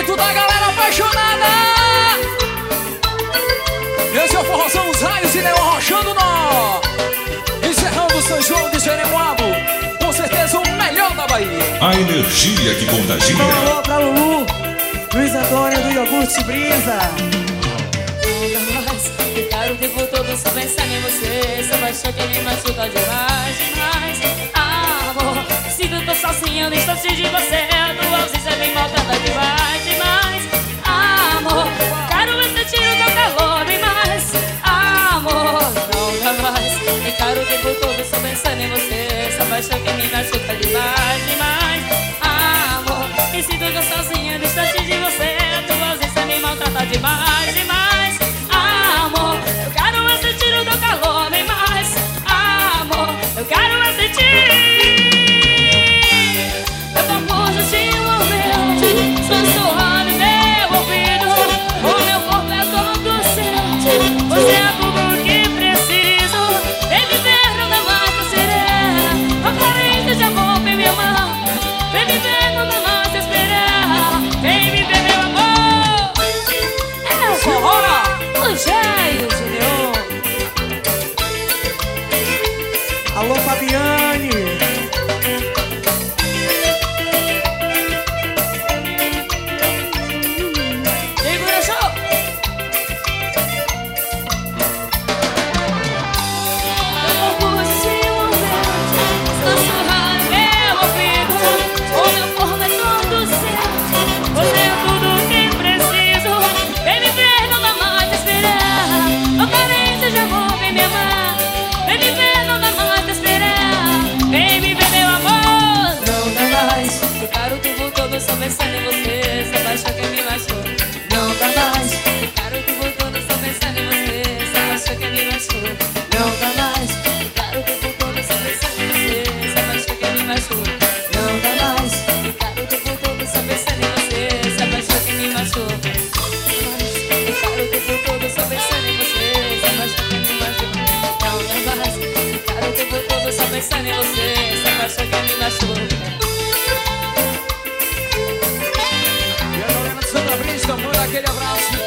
grito da galera apaixonada. Esse é o forrozão, os raios e neon rochando nó. Encerrando São João de Jeremoabo, com certeza o melhor da Bahia. A energia que contagia. Um alô pra Lulu, Luiz Antônio do Iogurte Brisa. Ficar o tempo todo só pensando em você. Só baixou que me machuca demais, demais. Amor, sinto tô sozinha no instante de você. Tua ausência me maltrata demais, demais. Amor, quero ver sentir o teu calor bem mais. Amor, não dá mais. Ficar o tempo todo só pensando em você. Só baixou que me machuca demais, demais. Amor, me sinto tô sozinha no instante de você. Tua ausência me maltrata demais, demais. Amor, eu quero é sentir o teu calor bem mais. Amor, eu quero é sentir teu amor justinho ao meu, sussurrando em meu ouvido. O meu corpo é todo seu, você é tudo que preciso. Vem me ver, não dá mais pra serena. Uma carência de amor, vem me amar. Vem me ver, não dá mais pra esperar. Vem me ver, meu amor. É o forró Raios de Neon. Alô Fabiane. Segura show. Meu corpo se movendo, sussurrando em meu ouvido. O meu corpo é todo seu, você é tudo que preciso. Vem me ver, não dá mais pra esperar. Não carência de amor, vem me amar. Vem me ver, não dá mais pra esperar. Vem me ver, meu amor. Não dá mais. Ficar o tempo todo só pensando em você. Só baixa quem me machucou. Não dá mais. Ficar o tempo todo só pensando em você. Só baixa quem me machucou. Não dá mais. Ficar o tempo todo só pensando em você. Só baixa quem me machucou. Não dá mais. Ficar o tempo todo só pensando em você. Só baixa quem me machucou. Ficar o tempo todo só pensando em você. Só baixa quem me machucou. Não dá mais. Ficar o tempo todo só pensando em você. Só baixa quem me machucou. E a galera de Santa Brisa, manda aquele abraço.